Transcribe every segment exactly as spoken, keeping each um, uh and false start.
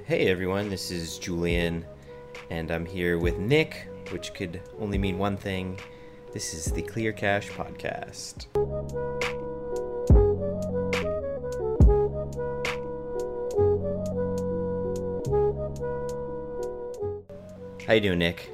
Hey everyone, this is Julian, and I'm here with Nick, which could only mean one thing. This is the Clear Cache Podcast. How you doing, Nick?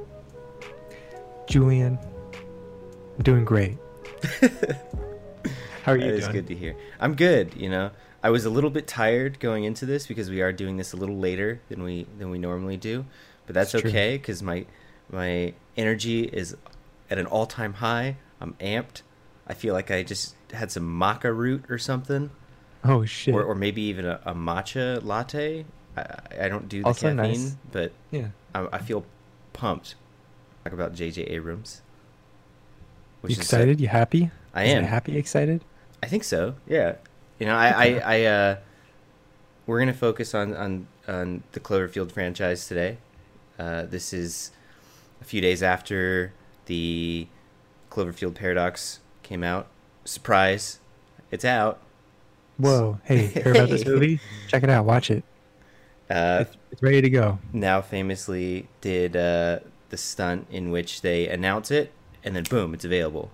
Julian, I'm doing great. How are you That doing? is good to hear. I'm good, you know. I was a little bit tired going into this because we are doing this a little later than we than we normally do, but that's It's true. okay because my my energy is at an all-time high. I'm amped. I feel like I just had some maca root or something, Oh shit! or or maybe even a, a matcha latte. I, I don't do the Also caffeine, nice. but Yeah. I, I feel pumped. Talk about J J. Abrams. You is, uh, excited? You happy? I Is it am. happy, excited? I think so. Yeah. You know, I, I, I uh, we're gonna focus on, on, on the Cloverfield franchise today. Uh, this is a few days after the Cloverfield Paradox came out. Surprise! It's out. Whoa! Hey, hear about this movie? Check it out. Watch it. Uh, It's, it's ready to go. now famously did uh, the stunt in which they announce it and then boom, it's available.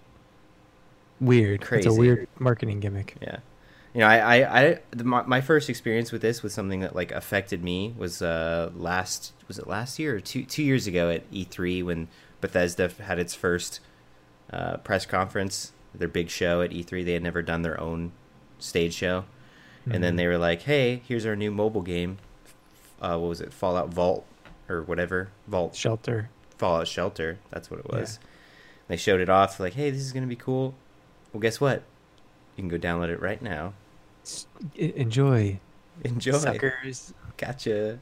Weird. It's Crazy. a weird marketing gimmick. Yeah. You know, I, I, I the, my, my first experience with this was something that like affected me was uh last was it last year or two two years ago at E three when Bethesda had its first uh, press conference, their big show at E three. They had never done their own stage show, and then Mhm. they were like, "Hey, here's our new mobile game. Uh, what was it? Fallout Vault or whatever Vault Shelter. Fallout Shelter. That's what it was." They showed it off like, "Hey, this is gonna be cool." Well, guess what? You can go download it right now. S- e- enjoy, Enjoy. suckers. Gotcha.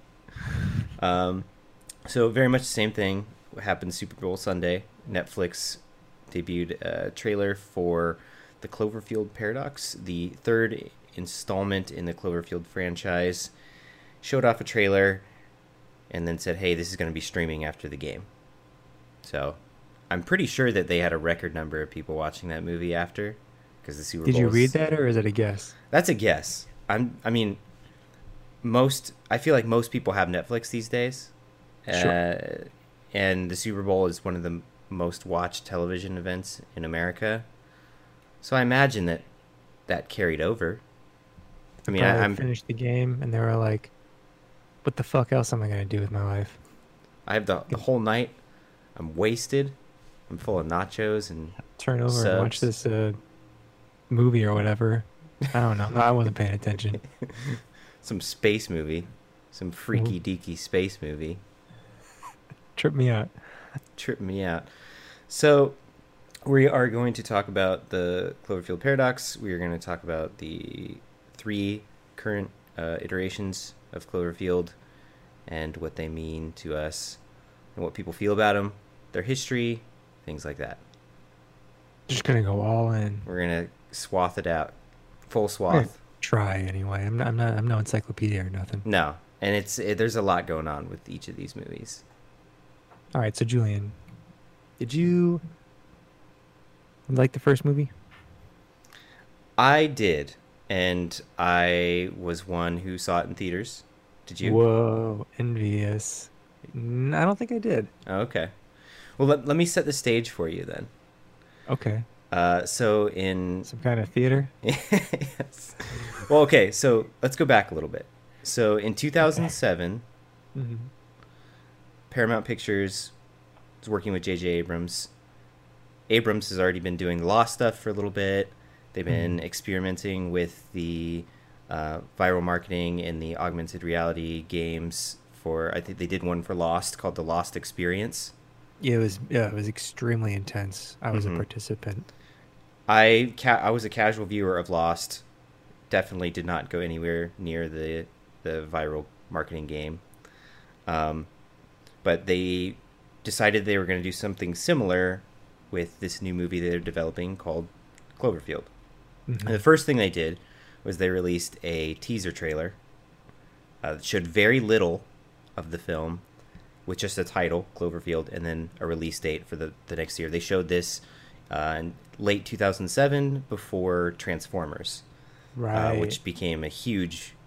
Um, so very much the same thing happened Super Bowl Sunday. Netflix debuted a trailer for the Cloverfield Paradox, the third installment in the Cloverfield franchise. Showed off a trailer and then said, hey, this is going to be streaming after the game. So I'm pretty sure that they had a record number of people watching that movie after because the Super Did you Bowl's- read that, or is it a guess? That's a guess. I'm. I mean, most. I feel like most people have Netflix these days, Sure. uh, and the Super Bowl is one of the m- most watched television events in America. So I imagine that that carried over. I mean, I, Probably I'm. finished the game, and they were like, "What the fuck else am I gonna do with my life?" I have the the whole night. I'm wasted. I'm full of nachos and Turn over and watch Subs. this uh, movie or whatever. I don't know. No, I wasn't paying attention. some space movie, some freaky deaky space movie. Trip me out. Tripping me out. So we are going to talk about the Cloverfield Paradox. We are going to talk about the three current uh, iterations of Cloverfield and what they mean to us and what people feel about them, their history, things like that. Just gonna go all in. We're going to swath it out, full Yeah. swath. Try anyway. I'm not. I'm not. I'm no encyclopedia or nothing. No, and it's it, there's a lot going on with each of these movies. All right. So Julian, did you like the first movie? I did, and I was one who saw it in theaters. Did you? Whoa, envious. N- I don't think I did. Oh, okay. Well, let, let me set the stage for you then. Okay. Uh, so in Some kind of theater. yes. Well, okay. So let's go back a little bit. So in two thousand seven, Mm-hmm. Paramount Pictures was working with J J. Abrams. Abrams has already been doing Lost stuff for a little bit. They've been Mhm. experimenting with the uh, viral marketing and the augmented reality games. For I think they did one for Lost called the Lost Experience. Yeah, it was. Yeah, it was extremely intense. I was Mhm. a participant. I ca- I was a casual viewer of Lost. Definitely did not go anywhere near the the viral marketing game. Um, but they decided they were going to do something similar with this new movie they're developing called Cloverfield. Mhm. And the first thing they did was they released a teaser trailer uh, that showed very little of the film with just a title, Cloverfield, and then a release date for the, the next year. They showed this uh, in late two thousand seven before Transformers, Right. uh, which became a huge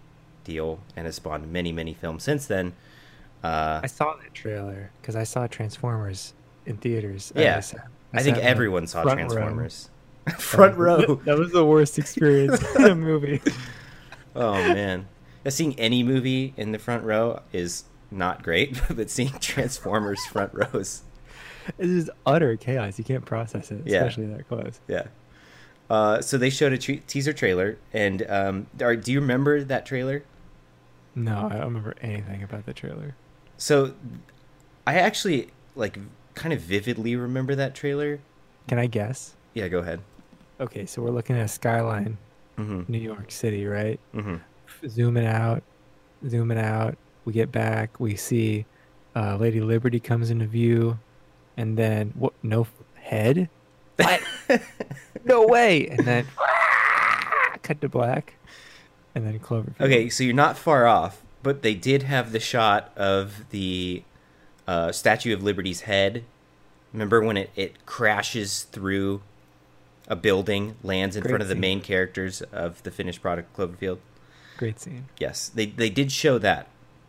deal and has spawned many, many films since then. Uh, I saw that trailer because I saw Transformers in theaters. Yeah. I, sat, I, I think sat in the everyone saw front Transformers. row. Front That- row. That was the worst experience in a movie. Oh, man. Yeah, seeing any movie in the front row is not great, but seeing Transformers front rows. It is utter chaos. You can't process it, Yeah. especially that close. Yeah. Uh, so they showed a tre- teaser trailer, and um, are, do you remember that trailer? No, I don't remember anything about the trailer. So I actually, like, kind of vividly remember that trailer. Can I guess? Yeah, go ahead. Okay, so we're looking at a skyline, Mm-hmm. New York City, right? Mm-hmm. Zooming out, zooming out. We get back. We see uh, Lady Liberty comes into view, and then what? No f- head? What? No way! And then cut to black, and then Cloverfield. Okay, so you're not far off, but they did have the shot of the uh, Statue of Liberty's head. Remember when it, it crashes through a building, lands in Great front of the scene. main characters of the finished product, Cloverfield? Great scene. Yes, they they did show that.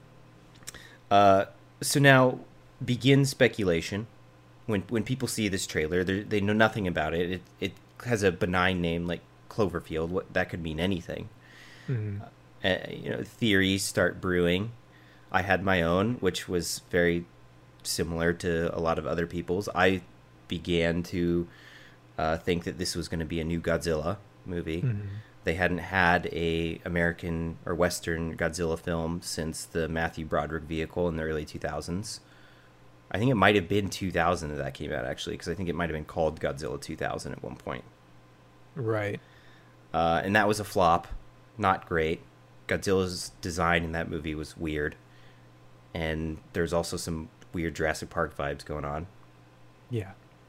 Uh, so now begin speculation. When when people see this trailer, they they know nothing about it. It it has a benign name like Cloverfield. What that could mean anything. Mhm. Uh, you know, theories start brewing. I had my own, which was very similar to a lot of other people's. I began to uh, think that this was going to be a new Godzilla movie. Mhm. They hadn't had a American or Western Godzilla film since the Matthew Broderick vehicle in the early two thousands. I think it might have been two thousand that that came out, actually, because I think it might have been called Godzilla two thousand at one point. Right. Uh, and that was a flop. Not great. Godzilla's design in that movie was weird. And there's also some weird Jurassic Park vibes going on. Yeah.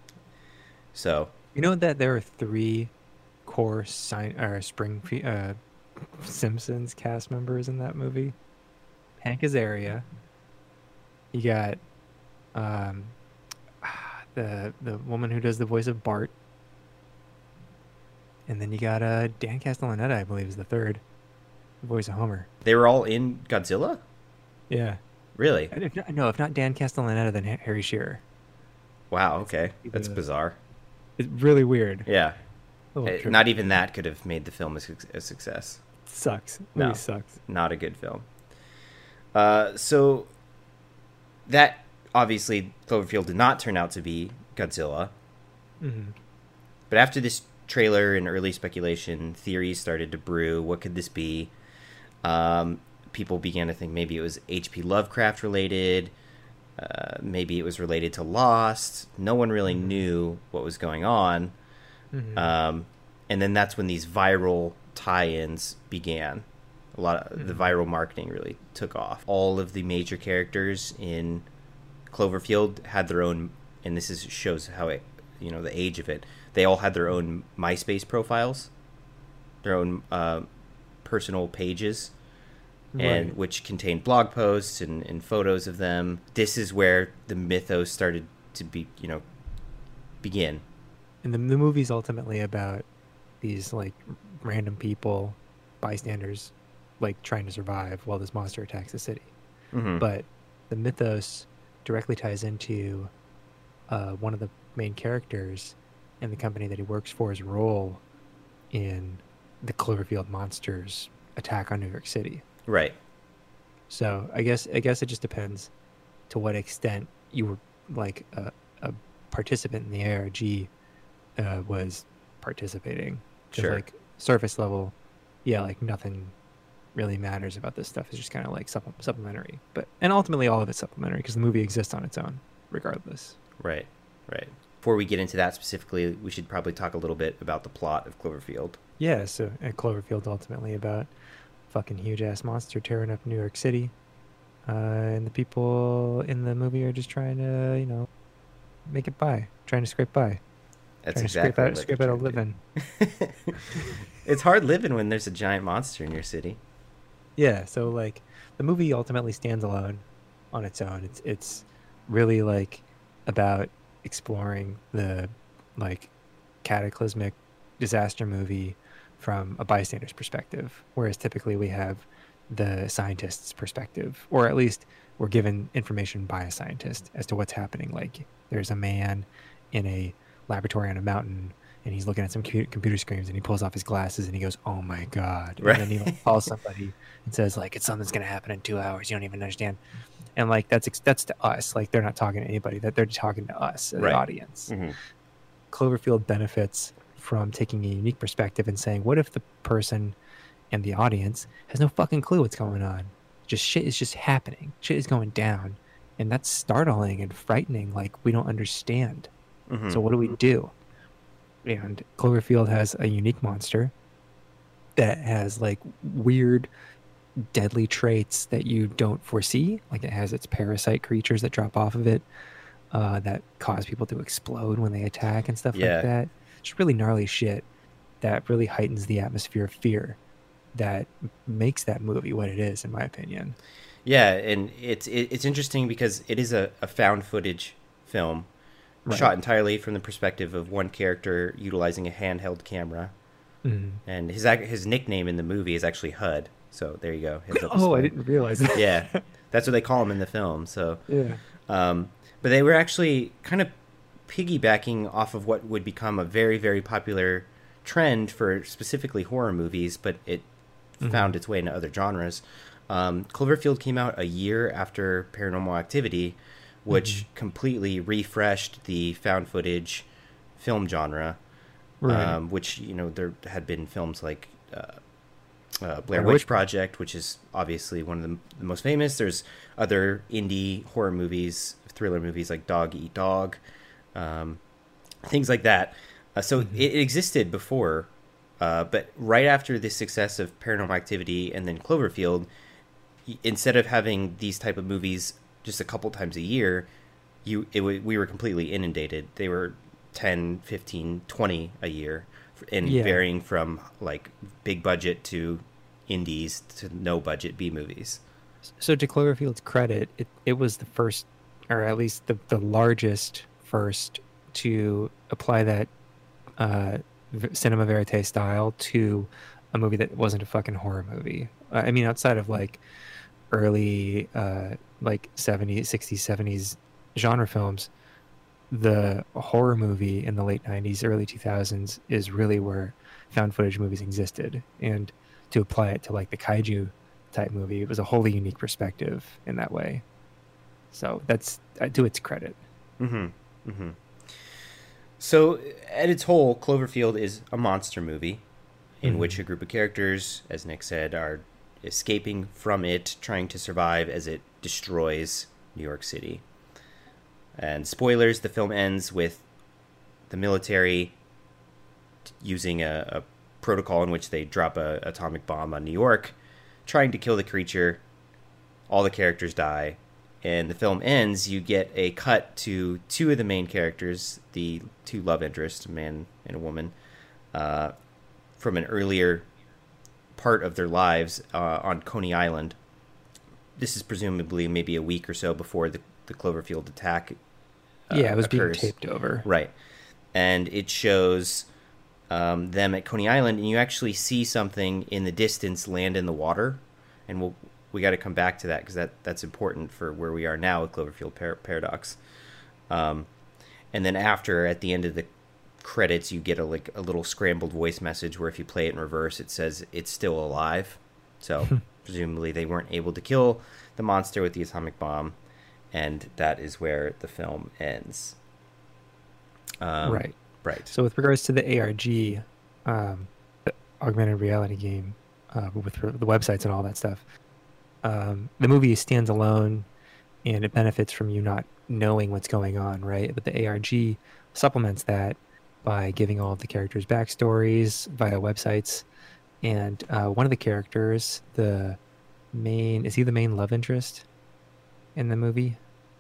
So, You know that there are three core sign or Spring uh, Simpsons cast members in that movie. Hank Azaria. You got um, the the woman who does the voice of Bart, and then you got uh, Dan Castellaneta, I believe, is the third, the voice of Homer. they were all in Godzilla? Yeah. Really? And if not, no, if not Dan Castellaneta, then Ha- Harry Shearer. Wow, okay. That's Yeah. bizarre. It's really weird. Yeah. Little Uh, trippy. Not even that could have made the film a, suc- a success. Sucks. No. Movie sucks. Not a good film. Uh, so that obviously Cloverfield did not turn out to be Godzilla. Hmm. But after this trailer and early speculation, theories started to brew. What could this be? Um, people began to think maybe it was H P Lovecraft related. Uh, maybe it was related to Lost. No one really knew what was going on. Hmm. Um, and then that's when these viral tie-ins began. A lot of the Mhm. viral marketing really took off. All of the major characters in Cloverfield had their own, and this is shows how it, you know, the age of it. They all had their own MySpace profiles, their own uh, personal pages, and Right. which contained blog posts and, and photos of them. This is where the mythos started to be, you know, begin. And the, the movie's ultimately about these like random people, bystanders, like trying to survive while this monster attacks the city. Mm-hmm. But the mythos directly ties into uh, one of the main characters and the company that he works for's role in the Cloverfield monsters attack on New York City. Right. So I guess I guess it just depends to what extent you were like a, a participant in the A R G uh, was participating. Just Sure. like surface level, yeah, like nothing really matters about this stuff. It's just kind of like supple- supplementary. But and ultimately all of it's supplementary because the movie exists on its own, regardless. Right, right. Before we get into that specifically, we should probably talk a little bit about the plot of Cloverfield. Yeah. So at Cloverfield, ultimately about fucking huge ass monster tearing up New York City, uh, and the people in the movie are just trying to, you know, make it by, trying to scrape by. That's trying exactly to scrape out, what scrape they're out a trying living. to do. It's hard living when there's a giant monster in your city. Yeah, so like the movie ultimately stands alone on its own. It's it's really like about exploring the like cataclysmic disaster movie from a bystander's perspective, whereas typically we have the scientist's perspective, or at least we're given information by a scientist as to what's happening. Like there's a man in a laboratory on a mountain, and he's looking at some cu- computer screens, and he pulls off his glasses, and he goes, "Oh my god!" Right. And then he like, calls somebody and says, "Like it's something's gonna happen in two hours. You don't even understand." And like that's that's to us. Like they're not talking to anybody. That they're talking to us, the Right. audience. Mm-hmm. Cloverfield benefits from taking a unique perspective and saying, "What if the person and the audience has no fucking clue what's going on? Just shit is just happening. Shit is going down, and that's startling and frightening. Like we don't understand. Mm-hmm. So what do we do?" And Cloverfield has a unique monster that has like weird, deadly traits that you don't foresee. Like it has its parasite creatures that drop off of it uh, that cause people to explode when they attack and stuff Yeah. like that. It's really gnarly shit that really heightens the atmosphere of fear that makes that movie what it is, in my opinion. Yeah, and it's it, it's interesting because it is a, a found footage film. Right. Shot entirely from the perspective of one character utilizing a handheld camera, mm. and his ac- his nickname in the movie is actually H U D. So there you go. Heads up Oh, I display. didn't realize that. Yeah, that's what they call him in the film. So Yeah. um, but they were actually kind of piggybacking off of what would become a very very popular trend for specifically horror movies, but it Mhm. found its way into other genres. Um, Cloverfield came out a year after Paranormal Activity, which Mhm. completely refreshed the found footage film genre. Right. Um, which, you know, there had been films like uh, uh, Blair Blair Witch Witch Project, which is obviously one of the, the most famous. There's other indie horror movies, thriller movies like Dog Eat Dog, um, things like that. Uh, so Mhm. it, it existed before, uh, but right after the success of Paranormal Activity and then Cloverfield, y- instead of having these type of movies just a couple times a year, you it w- we were completely inundated. They were ten, fifteen, twenty a year, and Yeah. varying from like big budget to indies to no budget B movies. So to Cloverfield's credit, it, it was the first, or at least the, the largest first, to apply that uh, v- cinema verite style to a movie that wasn't a fucking horror movie. Uh, I mean, outside of like early uh, like seventies, sixties, seventies genre films, the horror movie in the late nineties, early two thousands is really where found footage movies existed. And to apply it to like the kaiju type movie, it was a wholly unique perspective in that way. So that's uh, to its credit. Mm-hmm. Mm-hmm. So at its whole, Cloverfield is a monster movie in Mhm. which a group of characters, as Nick said, are escaping from it, trying to survive as it destroys New York City. And spoilers, the film ends with the military using a, a protocol in which they drop a atomic bomb on New York, trying to kill the creature. All the characters die. And the film ends, you get a cut to two of the main characters, the two love interests, a man and a woman, uh, from an earlier part of their lives uh, on Coney Island. This is presumably maybe a week or so before the, the Cloverfield attack uh, Yeah, it was occurs. being taped over. Right. And it shows um, them at Coney Island, and you actually see something in the distance land in the water. And we'll, we got to come back to that because that, that's important for where we are now with Cloverfield Par- Paradox. Um, and then after, at the end of the credits, you get a like a little scrambled voice message where if you play it in reverse, it says it's still alive. So presumably they weren't able to kill the monster with the atomic bomb, and that is where the film ends. Um, Right. Right. So with regards to the A R G, um, the augmented reality game, uh, with the websites and all that stuff, um, the movie stands alone, and it benefits from you not knowing what's going on, right? But the A R G supplements that by giving all of the characters backstories via websites. And uh, one of the characters, the main, is he the main love interest in the movie?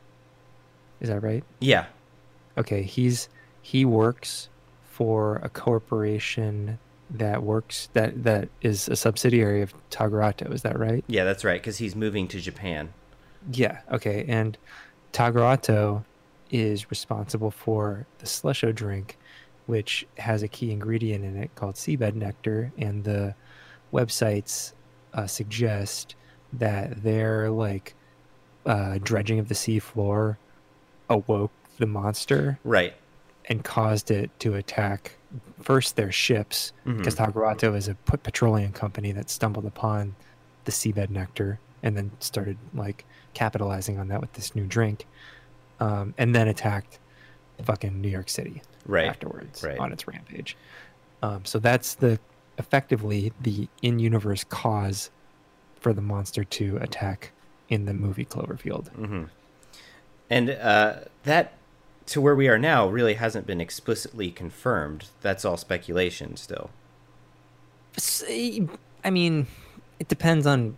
Is that right? Yeah. Okay, he's he works for a corporation that works that that is a subsidiary of Tagarato. Is that right? Yeah, that's right, because he's moving to Japan. Yeah. Okay, and Tagarato is responsible for the slusho drink, which has a key ingredient in it called seabed nectar, and the websites uh, suggest that their like uh, dredging of the sea floor awoke the monster Right. and caused it to attack first their ships, Mhm. because Tagarato is a p- petroleum company that stumbled upon the seabed nectar and then started like capitalizing on that with this new drink, um, and then attacked fucking New York City Right. afterwards Right. on its rampage. Um, so that's the effectively the in-universe cause for the monster to attack in the movie Cloverfield. Mhm. And uh, that, to where we are now, really hasn't been explicitly confirmed. That's all speculation still. I mean, it depends on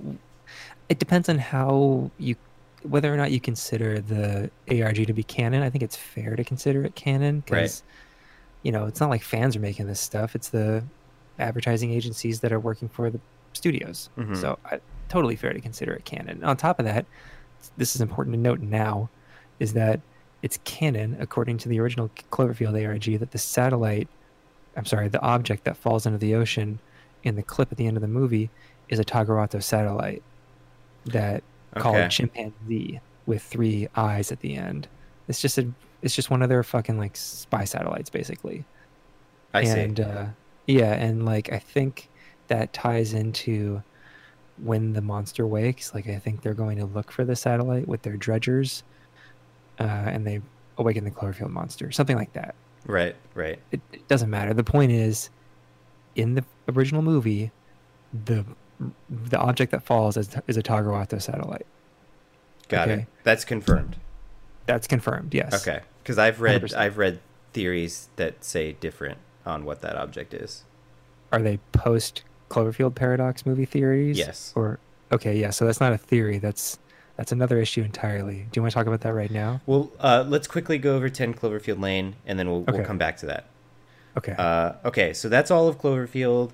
it depends on how you whether or not you consider the A R G to be canon. I think it's fair to consider it canon because Right. you know it's not like fans are making this stuff. It's the advertising agencies that are working for the studios. Mhm. So I, totally fair to consider it canon. On top of that, this is important to note now, is that it's canon according to the original Cloverfield A R G that the satellite, I'm sorry, the object that falls into the ocean in the clip at the end of the movie is a Tagarato satellite that Okay. called Chimpanzee with three eyes at the end. It's just a, it's just one of their fucking like spy satellites basically. I see. And uh, yeah, and like I think that ties into when the monster wakes. Like I think they're going to look for the satellite with their dredgers, uh, and they awaken the Cloverfield monster, something like that. Right. Right. It, it doesn't matter. The point is, in the original movie, the the object that falls is, is a Tagarato satellite. Got Okay. it. That's confirmed. That's confirmed. Yes. Okay. Because I've read one hundred percent. I've read theories that say different on what that object is. Are they post Cloverfield paradox movie theories? Yes. Or okay, yeah. So that's not a theory. That's that's another issue entirely. Do you want to talk about that right now? Well, uh, let's quickly go over ten Cloverfield Lane, and then we'll Okay. we'll come back to that. Okay. Uh, okay, so that's all of Cloverfield.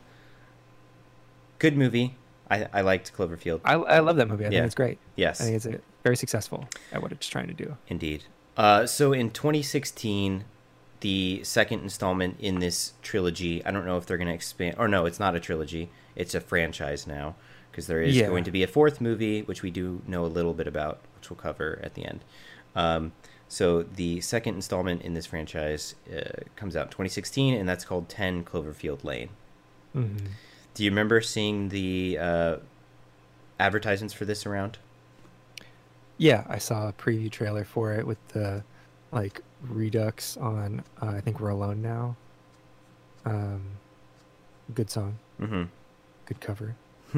Good movie. I, I liked Cloverfield. I I love that movie. I yeah. think it's great. Yes, I think it's a, very successful at what it's trying to do. indeed. Uh, so in twenty sixteen, the second installment in this trilogy, I don't know if they're going to expand, or no, it's not a trilogy. It's a franchise now, because there is Yeah. going to be a fourth movie, which we do know a little bit about, which we'll cover at the end. Um, so the second installment in this franchise uh, comes out in twenty sixteen, and that's called ten Cloverfield Lane. Mm-hmm. Do you remember seeing the uh, advertisements for this around? Yeah, I saw a preview trailer for it with the like Redux on. Uh, I think We're Alone Now. Um, good song, Mm-hmm. good cover.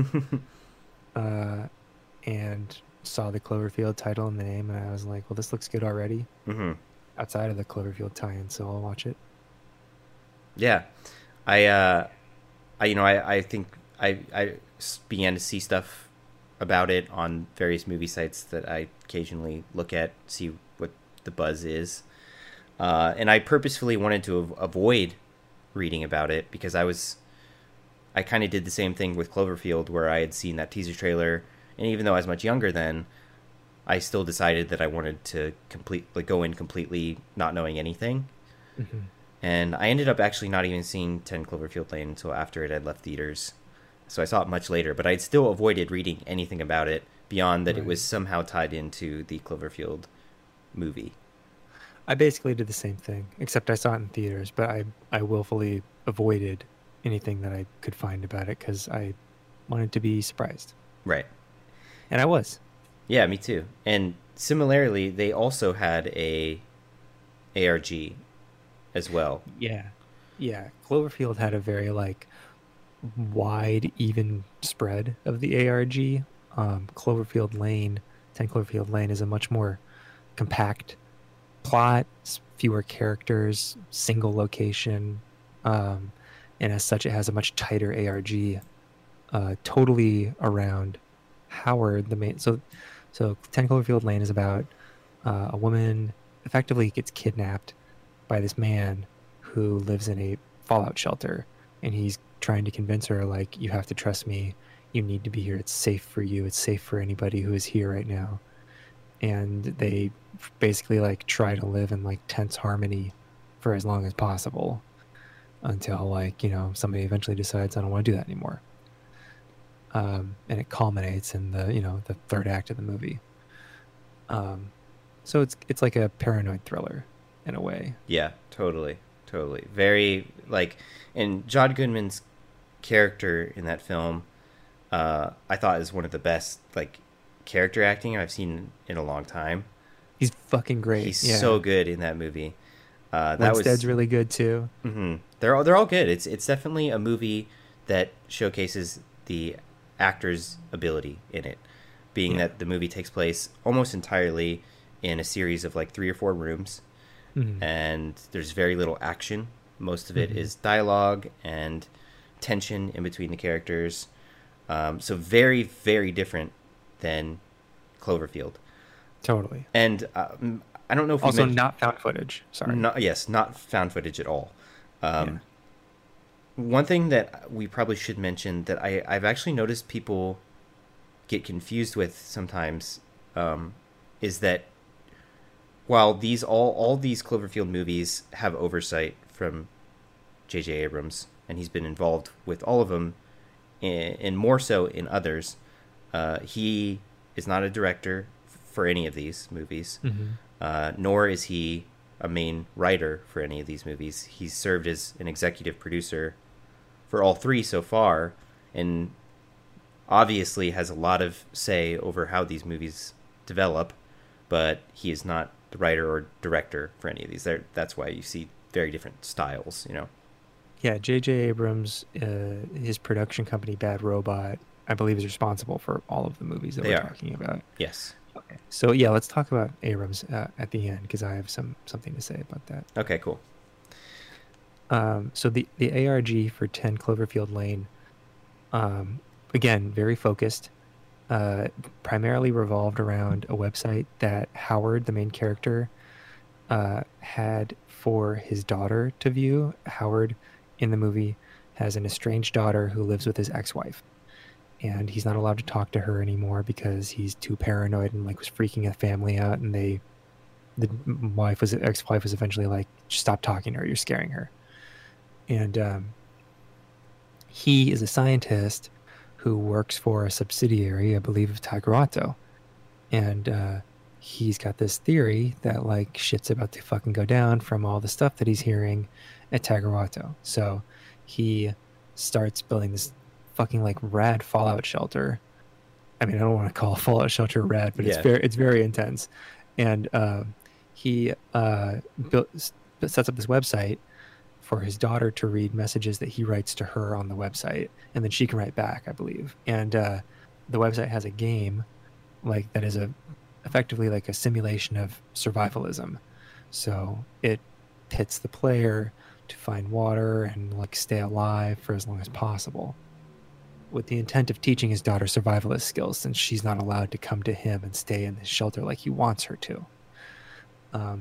uh, and saw the Cloverfield title and the name, and I was like, "Well, this looks good already." Mm-hmm. Outside of the Cloverfield tie-in, so I'll watch it. Yeah, I, uh, I, you know, I, I think I, I s- began to see stuff about it on various movie sites that I occasionally look at, see what the buzz is, uh, and I purposefully wanted to av- avoid reading about it because I was, I kind of did the same thing with Cloverfield, where I had seen that teaser trailer, and even though I was much younger then, I still decided that I wanted to complete, like, go in completely not knowing anything. Mm-hmm. And I ended up actually not even seeing ten Cloverfield Lane until after it had left theaters. So I saw it much later, but I'd still avoided reading anything about it beyond that Right. it was somehow tied into the Cloverfield movie. I basically did the same thing, except I saw it in theaters, but I, I willfully avoided anything that I could find about it because I wanted to be surprised. Right. And I was. Yeah, me too. And similarly, they also had a A R G as well. Yeah. Yeah. Cloverfield had a very, like, wide, even spread of the A R G. Um, Cloverfield Lane, ten Cloverfield Lane is a much more compact plot, s- fewer characters, single location, um, and as such, it has a much tighter A R G, uh, totally around Howard, the main. So, so ten Cloverfield Lane is about uh, a woman effectively gets kidnapped by this man who lives in a fallout shelter, and he's trying to convince her, like, you have to trust me, you need to be here, it's safe for you, it's safe for anybody who is here right now. And they basically like try to live in like tense harmony for as long as possible until, like, you know, somebody eventually decides, I don't want to do that anymore. um, and it culminates in the you know the third act of the movie. Um, so it's it's like a paranoid thriller in a way. Yeah, totally, totally. Very like, and John Goodman's character in that film, uh, I thought is one of the best like character acting I've seen in a long time. He's fucking great. He's yeah. so good in that movie. Uh, that Winstead's was really good too. Mm-hmm. They're all they're all good. It's it's definitely a movie that showcases the actor's ability in it, being Yeah. that the movie takes place almost entirely in a series of like three or four rooms, Mhm. and there's very little action. Most of it Mhm. is dialogue and tension in between the characters. Um, so very very different than Cloverfield. Totally. And um, I don't know if we Also, mentioned, not found footage. Sorry. not yes, not found footage at all. Um, Yeah. One thing that we probably should mention that I, I've actually noticed people get confused with sometimes, um, is that while these all all these Cloverfield movies have oversight from J J. Abrams, and he's been involved with all of them, and, and more so in others, uh, he is not a director f- for any of these movies, hmm uh, nor is he a main writer for any of these movies. He's served as an executive producer for all three so far, and obviously has a lot of say over how these movies develop, but he is not the writer or director for any of these. There, that's why you see very different styles, you know. Yeah. J J. Abrams, uh, his production company, Bad Robot, I believe, is responsible for all of the movies that They we're are. talking about. Yes. Okay. So yeah, let's talk about Abrams uh, at the end because I have some something to say about that. Okay, cool. Um, so the the A R G for ten Cloverfield Lane, um, again, very focused, uh, primarily revolved around a website that Howard, the main character, uh, had for his daughter to view. Howard, in the movie, has an estranged daughter who lives with his ex-wife, and he's not allowed to talk to her anymore because he's too paranoid and like was freaking the family out. And they, the wife was ex-wife was eventually like, "Just stop talking to her. You're scaring her." And um, he is a scientist who works for a subsidiary, I believe, of Tagruato. And uh, he's got this theory that like shit's about to fucking go down from all the stuff that he's hearing at Tagruato. So he starts building this fucking like rad fallout shelter. I mean, I don't want to call a fallout shelter rad, but it's Yeah. very it's very intense. And um, he uh, built, sets up this website for his daughter to read messages that he writes to her on the website, and then she can write back, I believe. And uh, the website has a game like that is a effectively like a simulation of survivalism. So it pits the player to find water and like stay alive for as long as possible, with the intent of teaching his daughter survivalist skills, since she's not allowed to come to him and stay in this shelter like he wants her to. Um,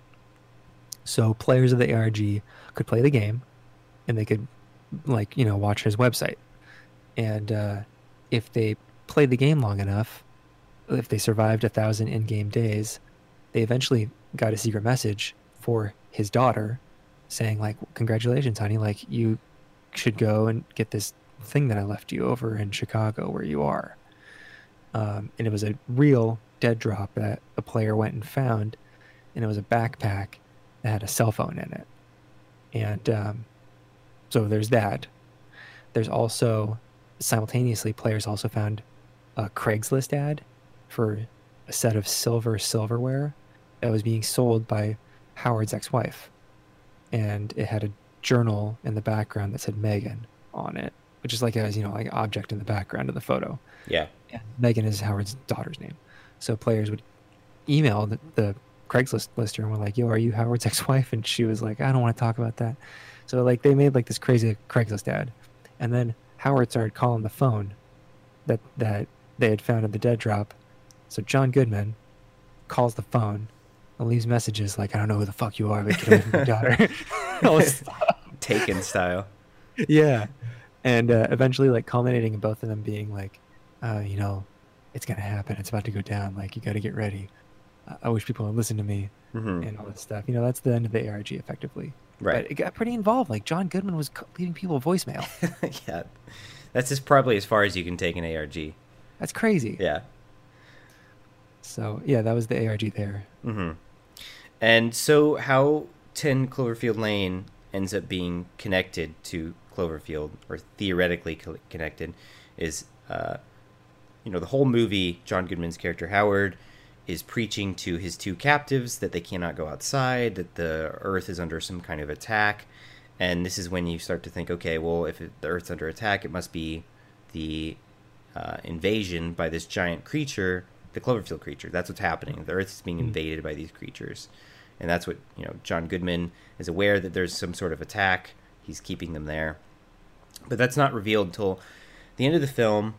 so players of the A R G could play the game, and they could, like, you know, watch his website. And uh, if they played the game long enough, if they survived a thousand in-game days, they eventually got a secret message for his daughter saying, like, "Congratulations, honey, like, you should go and get this thing that I left you over in Chicago where you are." Um, and it was a real dead drop that a player went and found, and it was a backpack that had a cell phone in it. And um, so there's that. There's also, simultaneously, players also found a Craigslist ad for a set of silver silverware that was being sold by Howard's ex-wife. And it had a journal in the background that said Megan on it, which is like a, you know, like an object in the background of the photo. Yeah. And Megan is Howard's daughter's name. So players would email the, the Craigslist lister and were like, "Yo, are you Howard's ex-wife?" And she was like, "I don't want to talk about that." So like they made like this crazy Craigslist ad. And then Howard started calling the phone that that they had found in the dead drop. So John Goodman calls the phone and leaves messages like, "I don't know who the fuck you are, but get away from my daughter." All this stuff. Taken style. Yeah. And uh, eventually, like, culminating in both of them being like, uh, you know, "It's going to happen. It's about to go down. Like, you got to get ready. I-, I wish people would listen to me," Mm-hmm. and all this stuff. You know, that's the end of the A R G, effectively. Right. But it got pretty involved. Like, John Goodman was c- leaving people voicemail. Yeah, That's just probably as far as you can take an A R G. That's crazy. Yeah. So yeah, that was the A R G there. Mm-hmm. And so how ten Cloverfield Lane ends up being connected to Cloverfield, or theoretically co- connected, is, uh, you know, the whole movie, John Goodman's character Howard is preaching to his two captives that they cannot go outside, that the Earth is under some kind of attack. And this is when you start to think, okay, well, if it, the Earth's under attack, it must be the uh, invasion by this giant creature, the Cloverfield creature. That's what's happening. The Earth is being invaded by these creatures. And that's what, you know, John Goodman is aware that there's some sort of attack. He's keeping them there. But that's not revealed until the end of the film.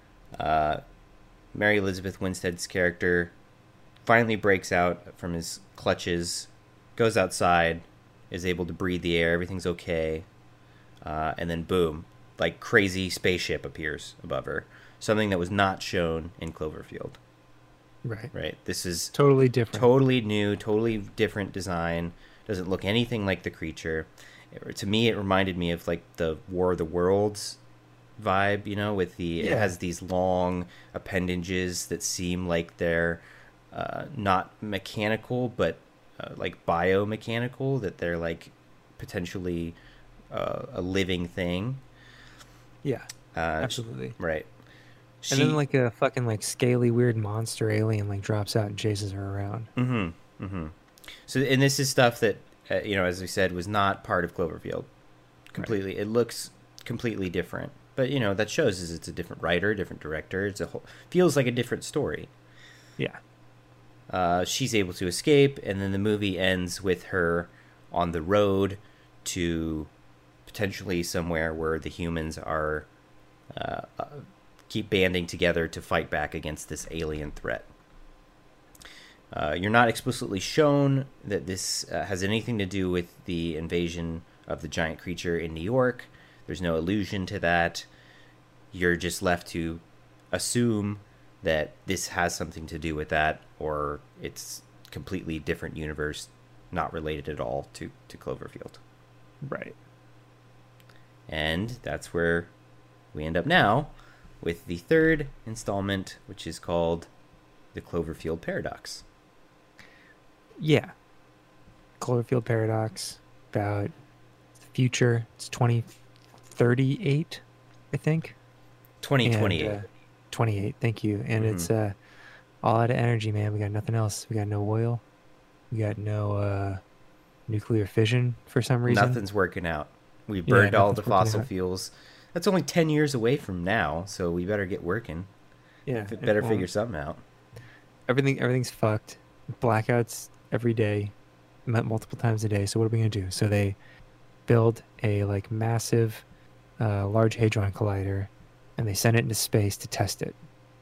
Uh, Mary Elizabeth Winstead's character finally breaks out from his clutches, goes outside, is able to breathe the air, everything's okay. Uh, and then boom, like crazy spaceship appears above her. Something that was not shown in Cloverfield. Right. Right. This is totally different. Totally new, totally different design. Doesn't look anything like the creature. It, to me, it reminded me of like the War of the Worlds vibe, you know, with the, yeah. It has these long appendages that seem like they're uh, not mechanical, but uh, like biomechanical, that they're like potentially uh, a living thing. Yeah, uh, absolutely. Right. She, and then like a fucking like scaly weird monster alien like drops out and chases her around. Mm-hmm. Mm-hmm. So, and this is stuff that, uh, you know, as we said, was not part of Cloverfield. Completely. Right. It looks completely different. But, you know, that shows is it's a different writer, different director. It's a whole, feels like a different story. Yeah. Uh, she's able to escape, and then the movie ends with her on the road to potentially somewhere where the humans are uh, uh, keep banding together to fight back against this alien threat. Uh, you're not explicitly shown that this uh, has anything to do with the invasion of the giant creature in New York. There's no allusion to that. You're just left to assume that this has something to do with that, or it's completely different universe, not related at all to, to Cloverfield. Right. And that's where we end up now with the third installment, which is called The Cloverfield Paradox. Yeah. Cloverfield Paradox, about the future. It's twenty thirty-eight, I think. twenty twenty-eight. And, uh, twenty-eight, thank you. And mm-hmm. it's uh, all out of energy, man. We got nothing else. We got no oil. We got no uh, nuclear fission for some reason. Nothing's working out. We burned yeah, all the fossil out. fuels. That's only ten years away from now, so we better get working. Yeah. Better well, figure something out. Everything, Everything's fucked. Blackouts every day, multiple times a day. So what are we going to do? So they build a like massive uh, Large Hadron Collider, and they send it into space to test it.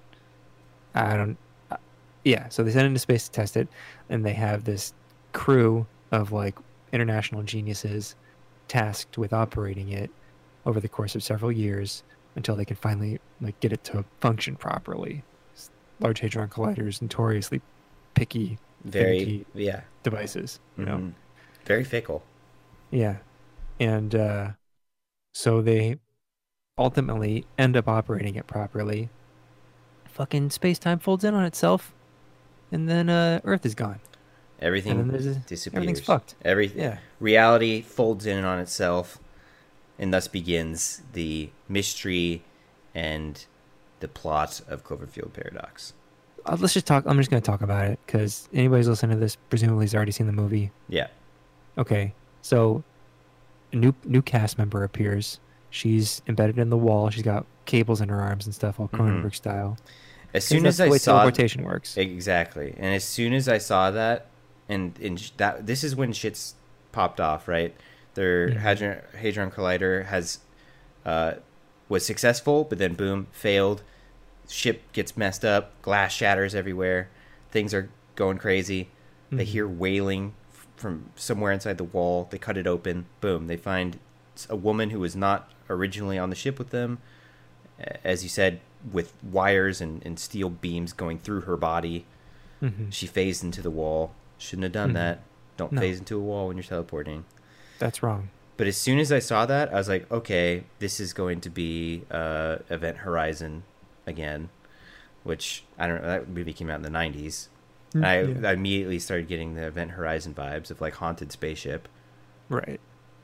I don't... Uh, yeah, so they send it into space to test it, and they have this crew of like international geniuses tasked with operating it over the course of several years until they can finally like get it to function properly. Large Hadron Colliders notoriously picky, very yeah devices, you mm-hmm. know, very fickle. Yeah, and uh, so they ultimately end up operating it properly. Fucking space-time folds in on itself, and then uh, Earth is gone. Everything a, disappears. Everything's fucked. Every yeah. Reality folds in on itself, and thus begins the mystery and the plot of Cloverfield Paradox. Uh, let's just talk. I'm just going to talk about it because anybody's listening to this presumably has already seen the movie. Yeah. Okay. So a new new cast member appears. She's embedded in the wall. She's got cables in her arms and stuff, all Cronenberg mm-hmm. style. As soon as I saw teleportation works, exactly, and as soon as I saw that, and and that this is when shit's popped off, right? Their mm-hmm. Hadron, Hadron Collider has uh, was successful, but then boom, failed. Ship gets messed up, glass shatters everywhere, things are going crazy. Mm-hmm. They hear wailing from somewhere inside the wall. They cut it open. Boom, they find a woman who was not originally on the ship with them, as you said, with wires and, and steel beams going through her body. Mm-hmm. She phased into the wall. Shouldn't have done mm-hmm. that. Don't no. phase into a wall when you're teleporting. That's wrong. But as soon as I saw that, I was like, okay, this is going to be uh, Event Horizon again, which I don't know. That movie came out in the nineties. And I, Yeah. I immediately started getting the Event Horizon vibes of like haunted spaceship. Right.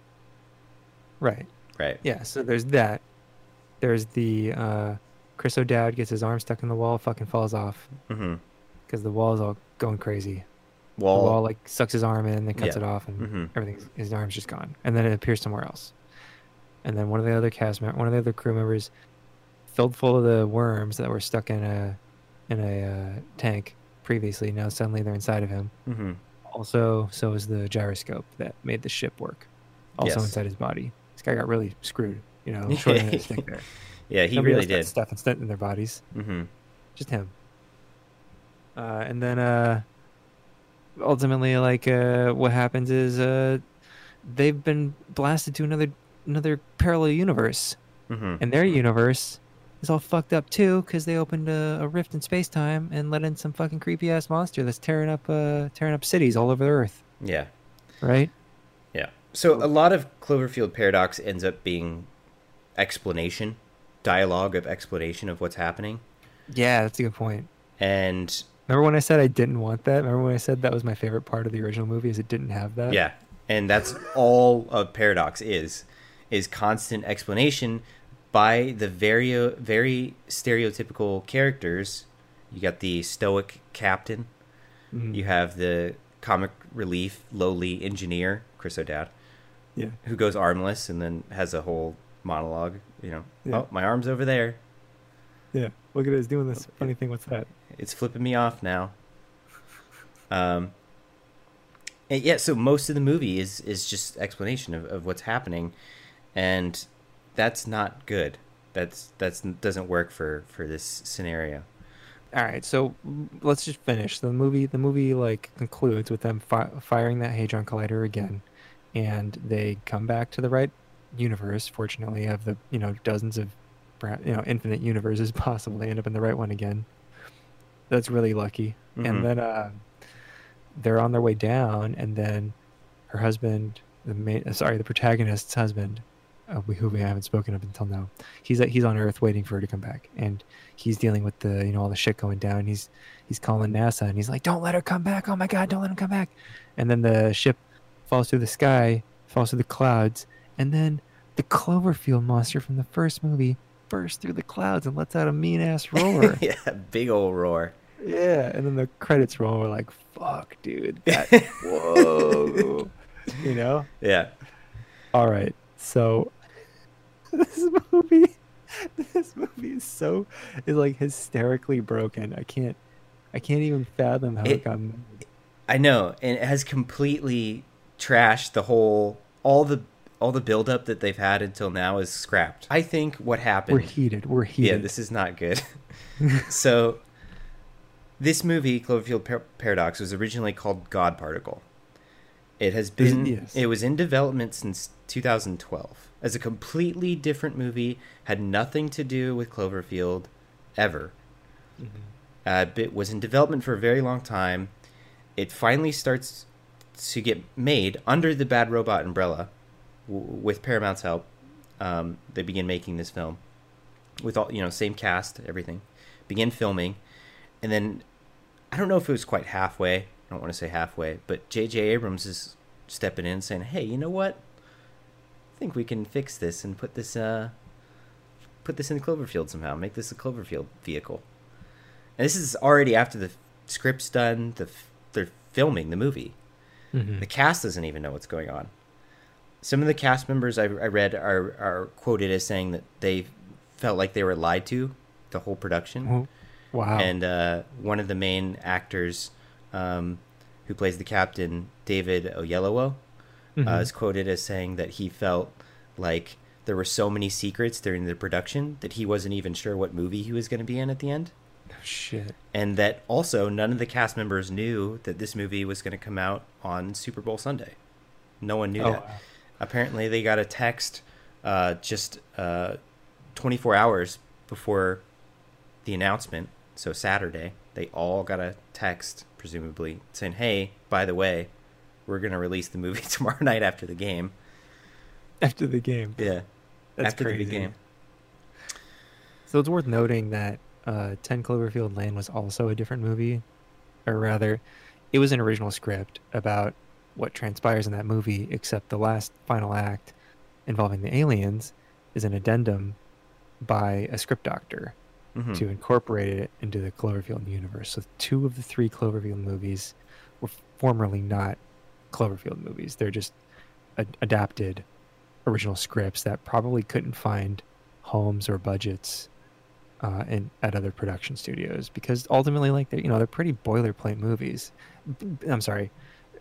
Right. Right. Yeah. So there's that. There's the uh, Chris O'Dowd gets his arm stuck in the wall, fucking falls off Mm-hmm. because the wall's all going crazy. Wall. The wall like sucks his arm in, then cuts Yeah. it off, and Mm-hmm. everything. His arm's just gone, and then it appears somewhere else. And then one of the other cast, mem- one of the other crew members, filled full of the worms that were stuck in a in a uh, tank previously. Now suddenly they're inside of him. Mm-hmm. Also, so is the gyroscope that made the ship work. Also Yes. inside his body. This guy got really screwed. You know, short end of the stick there. Yeah, he Nobody really else got did. stuff instead in their bodies. Mm-hmm. Just him. Uh, and then uh, ultimately, like, uh, what happens is uh, they've been blasted to another another parallel universe, Mm-hmm. and their universe is all fucked up too because they opened a, a rift in space time and let in some fucking creepy ass monster that's tearing up uh, tearing up cities all over the Earth. Yeah. Right? Yeah. So a lot of Cloverfield Paradox ends up being explanation, dialogue of explanation of what's happening. Yeah, that's a good point. And Remember when I said I didn't want that? Remember when I said that was my favorite part of the original movie is it didn't have that? yeah, and that's all of Paradox is, is constant explanation by the very, very stereotypical characters. You got the stoic captain. Mhm. You have the comic relief lowly engineer, Chris O'Dowd, Yeah. who goes armless and then has a whole monologue. You know, Yeah. oh, my arm's over there. Yeah. Look at it, it's doing this funny thing. What's that? It's flipping me off now. Um, and yeah, so most of the movie is is just explanation of, of what's happening, and that's not good. That's that's doesn't work for for this scenario. All right, so mm, let's just finish the movie. The movie like concludes with them fi- firing that hadron collider again, and they come back to the right universe. Fortunately, of the you know dozens of perhaps, you know infinite universes possible, they end up in the right one again. That's really lucky. Mhm. And then uh, they're on their way down, and then her husband, the main, uh, sorry, the protagonist's husband, uh, we, who we haven't spoken of until now, he's he's on Earth waiting for her to come back, and he's dealing with the you know all the shit going down. He's he's calling NASA, and he's like, "Don't let her come back! Oh my God, don't let him come back!" And then the ship falls through the sky, falls through the clouds, and then the Cloverfield monster from the first movie bursts through the clouds and lets out a mean ass roar. Yeah, big old roar. Yeah, and then the credits roll. We're like, "Fuck, dude! That whoa!" You know. Yeah. All right, so this movie, this movie is so is like hysterically broken. I can't, I can't even fathom how it, It- got made. I know, and it has completely trashed the whole all the all the buildup that they've had until now is scrapped. I think what happened. We're heated. We're heated. Yeah, this is not good. So, this movie, Cloverfield Par- Paradox, was originally called God Particle. It has Is- been. yes. It was in development since two thousand twelve as a completely different movie. Had nothing to do with Cloverfield, ever. Mhm. Uh, it was in development for a very long time. It finally starts to get made under the Bad Robot umbrella, w- with Paramount's help. Um, they begin making this film with all you know, same cast, everything. Begin filming, and then I don't know if it was quite halfway. I don't want to say halfway, but J J. Abrams is stepping in, saying, "Hey, you know what? I think we can fix this and put this uh, put this in Cloverfield somehow. Make this a Cloverfield vehicle." And this is already after the script's done. The f- they're filming the movie. Mhm. The cast doesn't even know what's going on. Some of the cast members I, I read are, are quoted as saying that they felt like they were lied to the whole production. Oh, wow. And uh, one of the main actors um, who plays the captain, David Oyelowo, uh, Mhm. is quoted as saying that he felt like there were so many secrets during the production that he wasn't even sure what movie he was going to be in at the end. Oh, shit. And that also none of the cast members knew that this movie was going to come out on Super Bowl Sunday. No one knew Oh, that. wow. Apparently, they got a text uh, just uh, twenty-four hours before the announcement. So Saturday, they all got a text, presumably, saying, "Hey, by the way, we're going to release the movie tomorrow night after the game." after the game. Yeah, That's after crazy. the game. So it's worth noting that uh, ten Cloverfield Lane was also a different movie, or rather, it was an original script about what transpires in that movie, except the last final act involving the aliens is an addendum by a script doctor Mm-hmm. to incorporate it into the Cloverfield universe. So two of the three Cloverfield movies were formerly not Cloverfield movies. They're just a- adapted original scripts that probably couldn't find homes or budgets uh, in at other production studios, because ultimately, like, they're, you know, they're pretty boilerplate movies. I'm sorry.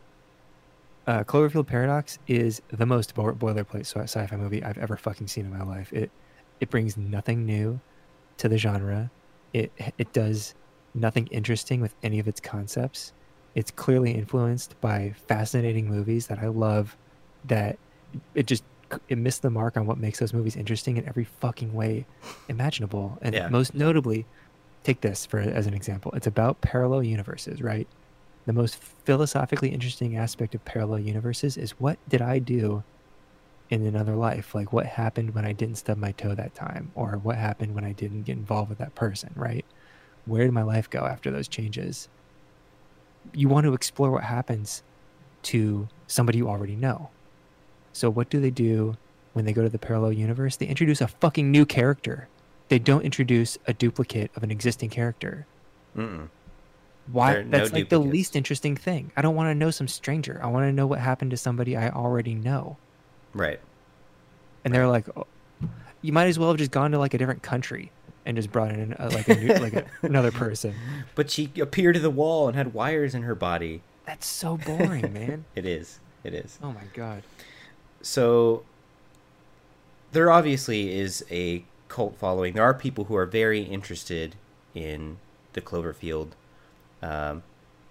Uh, Cloverfield Paradox is the most bo- boilerplate sci- sci-fi movie I've ever fucking seen in my life. It it brings nothing new to the genre. It it does nothing interesting with any of its concepts. It's clearly influenced by fascinating movies that I love. That it just it missed the mark on what makes those movies interesting in every fucking way imaginable. And Yeah. most notably, take this for as an example. It's about parallel universes, right? The most philosophically interesting aspect of parallel universes is, what did I do in another life? Like, what happened when I didn't stub my toe that time? Or what happened when I didn't get involved with that person, right? Where did my life go after those changes? You want to explore what happens to somebody you already know. So what do they do when they go to the parallel universe? They introduce a fucking new character. They don't introduce a duplicate of an existing character. Mm-mm. Why? There are no That's like the duplicates. least interesting thing. I don't want to know some stranger. I want to know what happened to somebody I already know. Right. And they're like, oh, you might as well have just gone to like a different country and just brought in uh, like a new, like a, another person. But she appeared to the wall and had wires in her body. That's so boring, man. It is. It is. Oh my god. So there obviously is a cult following. There are people who are very interested in the Cloverfield um,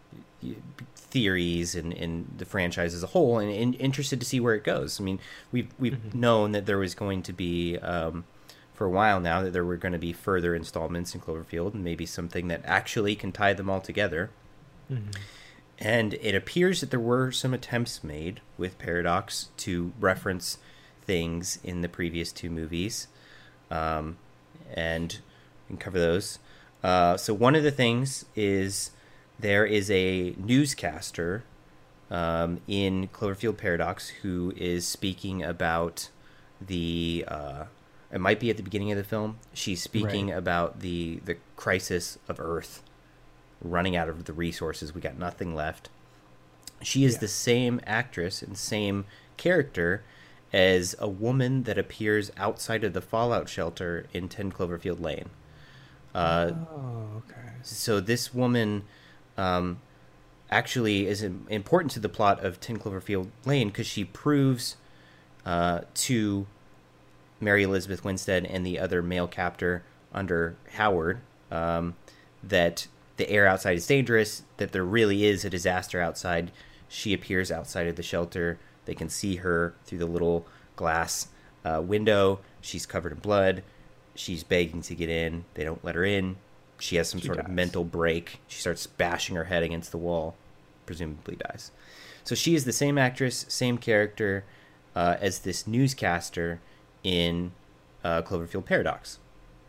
theories and, and the franchise as a whole, and, and interested to see where it goes. I mean, we've we've mm-hmm. known that there was going to be um, for a while now that there were going to be further installments in Cloverfield, and maybe something that actually can tie them all together. Mm-hmm. And it appears that there were some attempts made with Paradox to reference things in the previous two movies, um, and we can cover those. Uh, so one of the things is there is a newscaster um, in Cloverfield Paradox who is speaking about the. Uh, it might be at the beginning of the film. She's speaking right. about the the crisis of Earth. Running out of the resources, we got nothing left. She is yeah. the same actress and same character as a woman that appears outside of the Fallout shelter in ten Cloverfield Lane. Uh, oh, okay. So this woman um, actually is important to the plot of ten Cloverfield Lane because she proves uh, to Mary Elizabeth Winstead and the other male captor under Howard um, that the air outside is dangerous, that there really is a disaster outside. She appears outside of the shelter. They can see her through the little glass uh, window. She's covered in blood. She's begging to get in. They don't let her in. She has some she sort dies. of mental break. She starts bashing her head against the wall, presumably dies. So she is the same actress, same character uh, as this newscaster in uh, Cloverfield Paradox.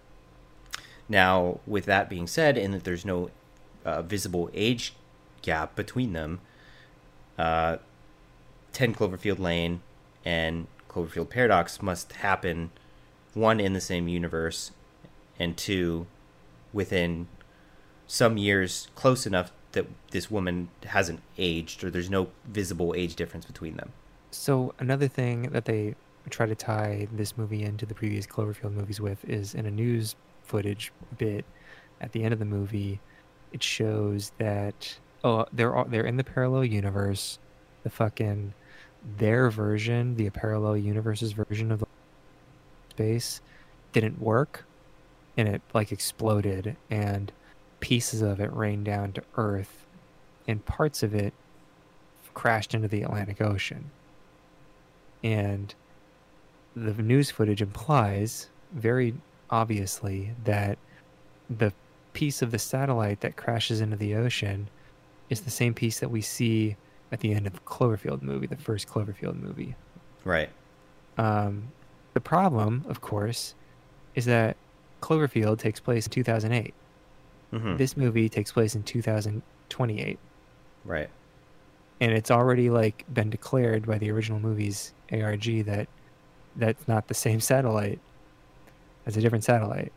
Now, with that being said, and that there's no uh, visible age gap between them, uh, ten Cloverfield Lane and Cloverfield Paradox must happen, one, in the same universe, and two, within some years close enough that this woman hasn't aged, or there's no visible age difference between them. So another thing that they try to tie this movie into the previous Cloverfield movies with is in a news footage bit at the end of the movie. It shows that oh they're all, they're in the parallel universe. The fucking their version, the parallel universe's version of the space, didn't work, and it like exploded, and pieces of it rained down to Earth, and parts of it crashed into the Atlantic Ocean. And the news footage implies very obviously that the piece of the satellite that crashes into the ocean is the same piece that we see at the end of the Cloverfield movie, the first Cloverfield movie. Right. Um, the problem, of course, is that Cloverfield takes place in two thousand eight. Mm-hmm. This movie takes place in two thousand twenty-eight. Right. And it's already like been declared by the original movie's A R G that that's not the same satellite. It's a different satellite.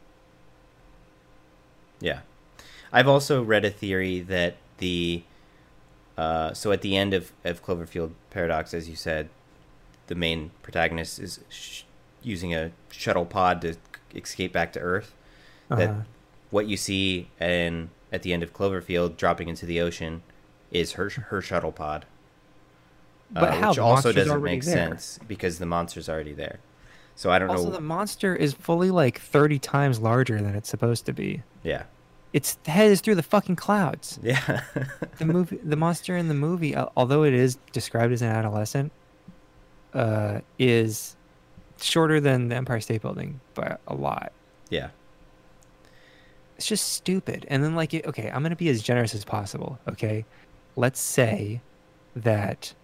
Yeah. I've also read a theory that the uh, so at the end of, of Cloverfield Paradox, as you said, the main protagonist is sh- using a shuttle pod to escape back to Earth. Uh-huh. That what you see in at the end of Cloverfield dropping into the ocean is her her shuttle pod. But uh, how? Which The also monster's doesn't already make there. sense because the monster's already there. So I don't Also, know. the monster is fully like thirty times larger than it's supposed to be. Yeah. Its head is through the fucking clouds. Yeah. The movie, the monster in the movie, al- although it is described as an adolescent, uh, is shorter than the Empire State Building by a lot. Yeah. It's just stupid. And then, like, it- okay, I'm gonna be as generous as possible. Okay, let's say that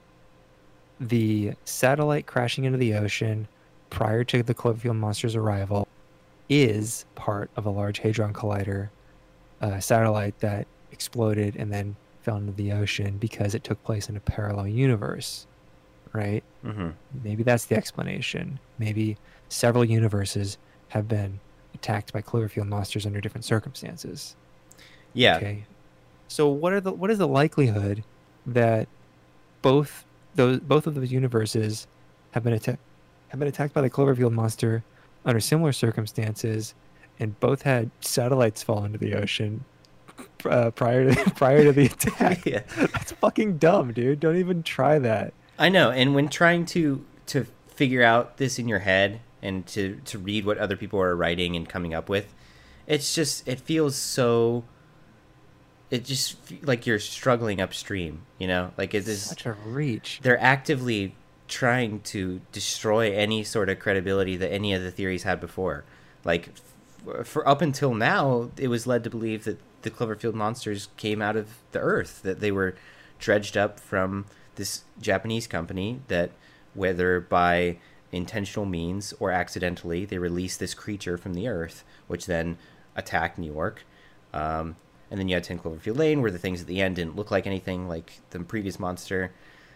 the satellite crashing into the ocean prior to the Cloverfield monster's arrival is part of a large hadron collider uh, satellite that exploded and then fell into the ocean because it took place in a parallel universe, right? Mm-hmm. Maybe that's the explanation. Maybe several universes have been attacked by Cloverfield monsters under different circumstances. Yeah. Okay. So what are the what is the likelihood that both those both of those universes have been attacked have been attacked by the Cloverfield monster under similar circumstances, and both had satellites fall into the ocean uh, prior to prior to the attack? Yeah. That's fucking dumb, dude. Don't even try that. I know, and when trying to to figure out this in your head and to to read what other people are writing and coming up with, it's just it feels so. It just fe- like you're struggling upstream, you know, like it is. Such a reach. They're actively trying to destroy any sort of credibility that any of the theories had before. Like f- for up until now, it was led to believe that the Cloverfield monsters came out of the earth, that they were dredged up from this Japanese company, that whether by intentional means or accidentally, they released this creature from the earth, which then attacked New York. Um, and then you had ten Cloverfield Lane, where the things at the end didn't look like anything like the previous monster.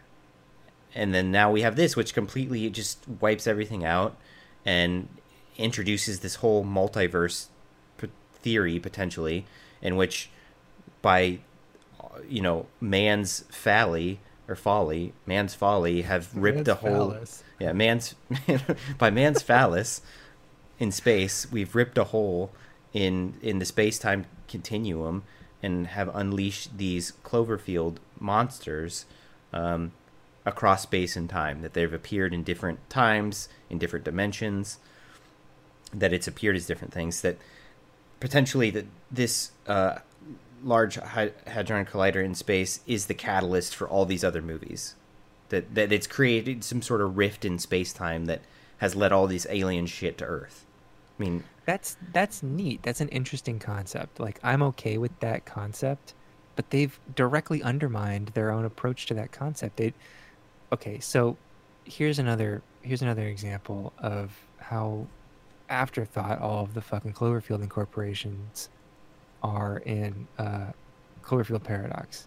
And then now we have this, which completely just wipes everything out and introduces this whole multiverse p- theory, potentially, in which by, you know, man's folly, or folly, man's folly, have ripped Man's a hole. phallus. Yeah, man's, by man's phallus in space, we've ripped a hole in, in the space-time continuum and have unleashed these Cloverfield monsters, um, across space and time, that they've appeared in different times, in different dimensions, that it's appeared as different things, that potentially that this uh, large Hy- hadron collider in space is the catalyst for all these other movies, that that it's created some sort of rift in space-time that has led all these alien shit to Earth. I mean, That's that's neat. That's an interesting concept. Like, I'm okay with that concept, but they've directly undermined their own approach to that concept. They Okay, so here's another here's another example of how afterthought all of the fucking Cloverfield incorporations are in uh, Cloverfield Paradox.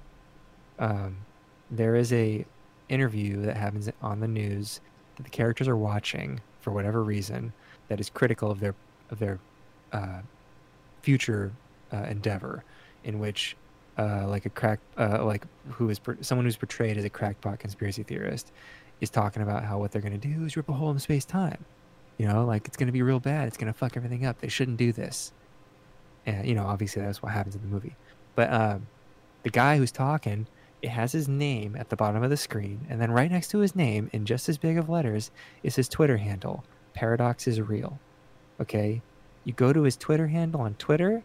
Um, there is a interview that happens on the news that the characters are watching for whatever reason that is critical of their of their uh, future uh, endeavor, in which uh, like a crack uh, like who is per- someone who's portrayed as a crackpot conspiracy theorist is talking about how what they're going to do is rip a hole in space time. You know, like it's going to be real bad. It's going to fuck everything up. They shouldn't do this. And you know, obviously that's what happens in the movie. But um, the guy who's talking, it has his name at the bottom of the screen, and then right next to his name, in just as big of letters, is his Twitter handle. Paradox is real. Okay, you go to his Twitter handle on Twitter.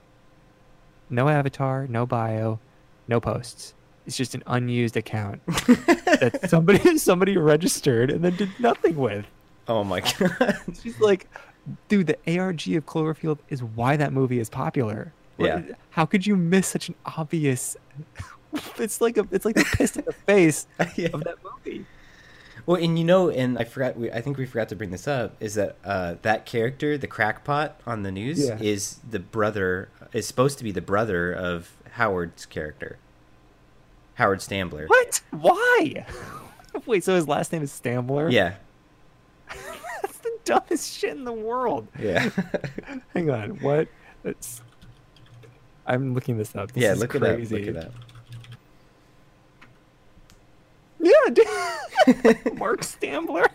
No avatar, no bio, no posts. It's just an unused account that somebody somebody registered and then did nothing with. oh my god. She's like, dude, the A R G of Cloverfield is why that movie is popular. Yeah. How could you miss such an obvious? It's like a it's like the piss in the face Yeah. of that movie. Well, and you know, and I forgot. We, I think we forgot to bring this up. Is that uh, that character, the crackpot on the news, Yeah. is the brother? Is supposed to be the brother of Howard's character, Howard Stambler. What? Why? Wait, so his last name is Stambler? Yeah, That's the dumbest shit in the world. yeah, Hang on, what? It's... I'm looking this up. This yeah. is Look crazy. it up. Look it up. Yeah, dude. Mark Stambler.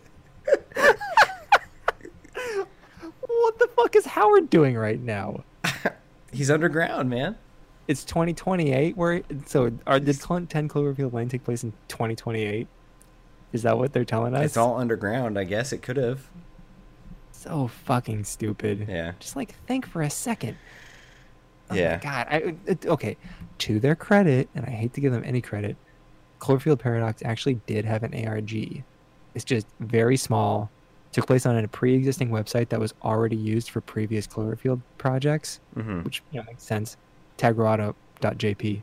What the fuck is Howard doing right now? He's underground, man. It's twenty twenty-eight. Where so are did Cl- ten Cloverfield Lane take place in twenty twenty-eight? Is that what they're telling us? It's all underground. I guess it could have. So fucking stupid. Yeah. Just like think for a second. Oh Yeah. my god. I it, okay. To their credit, and I hate to give them any credit, Cloverfield Paradox actually did have an A R G. It's just very small. Took place on a pre-existing website that was already used for previous Cloverfield projects, Mm-hmm. which you know, makes sense. tagrado dot j p.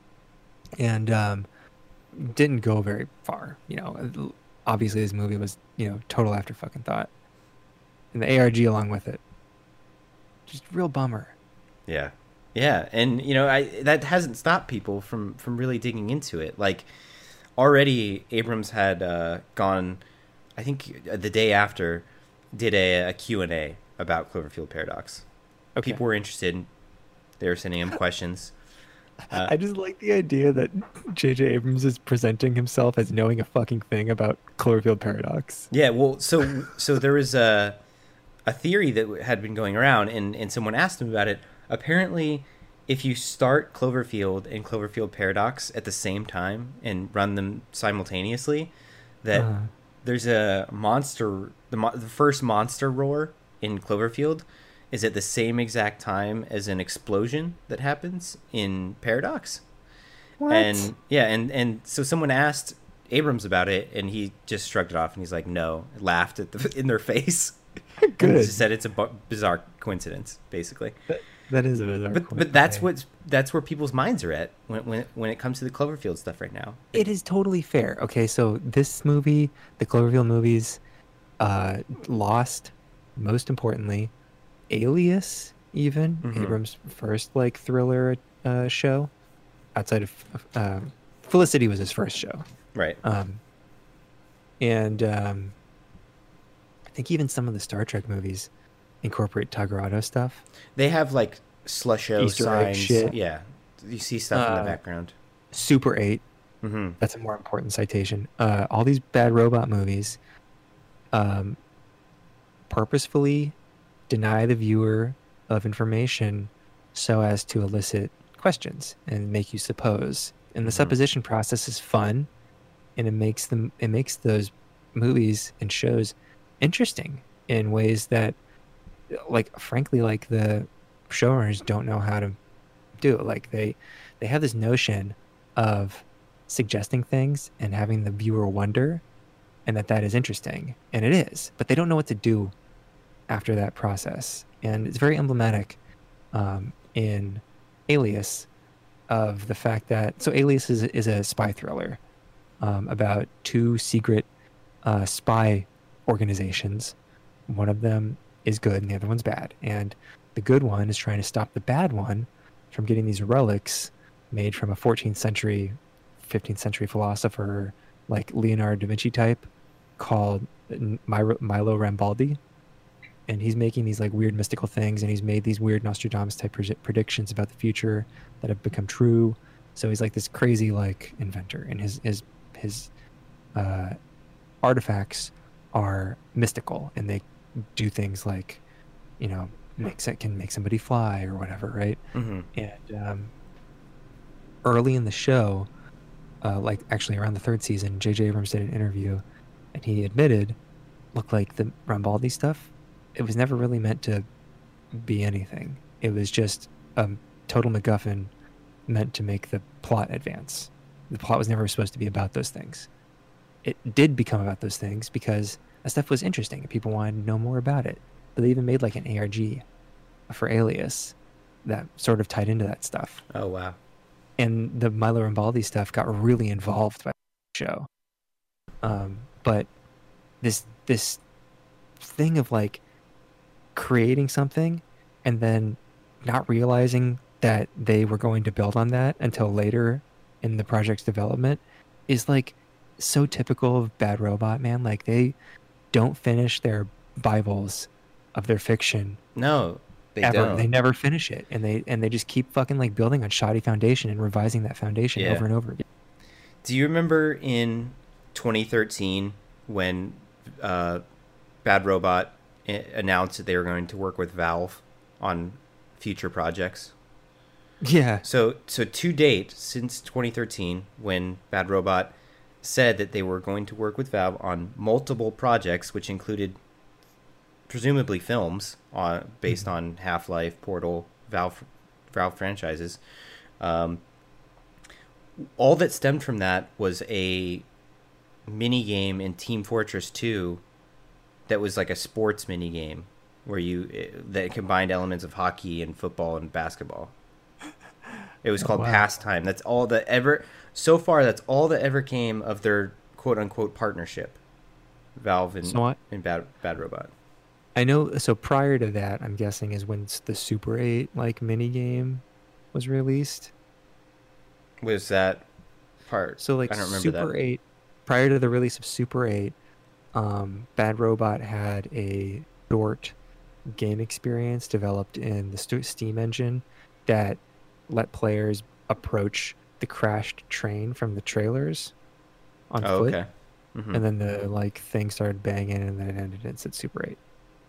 And um, didn't go very far. You know, obviously this movie was, you know, total after fucking thought. And the A R G along with it. Just real bummer. Yeah. Yeah, and you know, I that hasn't stopped people from from really digging into it. Like already Abrams had uh, gone, I think the day after, did a, a Q and A about Cloverfield Paradox. Okay. People were interested. They were sending him questions. Uh, I just like the idea that J J Abrams is presenting himself as knowing a fucking thing about Cloverfield Paradox. Yeah, well, so so there was a a theory that had been going around, and, and someone asked him about it. Apparently, if you start Cloverfield and Cloverfield Paradox at the same time and run them simultaneously, that Uh, there's a monster, the, mo- the first monster roar in Cloverfield is at the same exact time as an explosion that happens in Paradox. what? And yeah, and, and so someone asked Abrams about it, and he just shrugged it off, and he's like, no, laughed at the, in their face. And Good. just said it's a bu- bizarre coincidence, basically. That, that is a bizarre But point. but that's Okay. what that's where people's minds are at when when when it comes to the Cloverfield stuff right now. It is totally fair. Okay, so this movie, the Cloverfield movies, uh, Lost, most importantly, Alias, even Mhm. Abrams' first like thriller uh, show, outside of uh, Felicity was his first show, Right. um, and um, I think even some of the Star Trek movies incorporate Tagarado stuff. They have like slusho Easter egg signs. shit. Yeah. You see stuff in Uh, the background. Super eight. Mm-hmm. That's a more important citation. Uh, all these bad robot movies um, purposefully deny the viewer of information so as to elicit questions and make you suppose. And the Mhm. supposition process is fun, and it makes them it makes those movies and shows interesting in ways that, like, frankly, like the showrunners don't know how to do. Like they they have this notion of suggesting things and having the viewer wonder, and that that is interesting, and it is, but they don't know what to do after that process. And it's very emblematic um, in Alias of the fact that so Alias is, is a spy thriller um, about two secret uh, spy organizations. One of them is good and the other one's bad, and the good one is trying to stop the bad one from getting these relics made from a fourteenth century, fifteenth century philosopher like Leonardo da Vinci type called Milo, Milo Rambaldi. And he's making these like weird mystical things, and he's made these weird Nostradamus type pres- predictions about the future that have become true. So he's like this crazy like inventor, and his his his uh, artifacts are mystical, and they do things like, you know, makes it can make somebody fly or whatever, right? Mm-hmm. And um, early in the show, uh, like actually around the third season, J J Abrams did an interview, and he admitted, look, like the Rambaldi stuff, it was never really meant to be anything. It was just a total MacGuffin meant to make the plot advance. The plot was never supposed to be about those things. It did become about those things because that stuff was interesting and people wanted to know more about it. But they even made like an A R G for Alias that sort of tied into that stuff. Oh wow. And the Milo Rambaldi stuff got really involved by the show. Um, but this this thing of like creating something and then not realizing that they were going to build on that until later in the project's development is like so typical of Bad Robot, man. Like they don't finish their Bibles of their fiction. No, they ever. don't. They never finish it, and they and they just keep fucking like building on shoddy foundation and revising that foundation Yeah. over and over again. Do you remember in twenty thirteen when uh, Bad Robot i- announced that they were going to work with Valve on future projects? Yeah. So, so to date, since twenty thirteen, when Bad Robot said that they were going to work with Valve on multiple projects, which included presumably films on, based Mhm. on Half-Life, Portal, Valve, Valve franchises, um, all that stemmed from that was a mini game in Team Fortress two that was like a sports mini game where you that combined elements of hockey and football and basketball. It was Oh, called wow. Pastime. That's all that ever so far. That's all that ever came of their quote unquote partnership, Valve and, So what? and Bad Bad Robot. I know. So prior to that, I'm guessing is when s- the Super eight like mini game was released. Was that part? So like I don't remember Super that. eight, prior to the release of Super eight, um, Bad Robot had a short game experience developed in the Stu- Steam engine that let players approach the crashed train from the trailers on Oh, foot, okay. hmm and then the like thing started banging, and then it ended and said Super eight.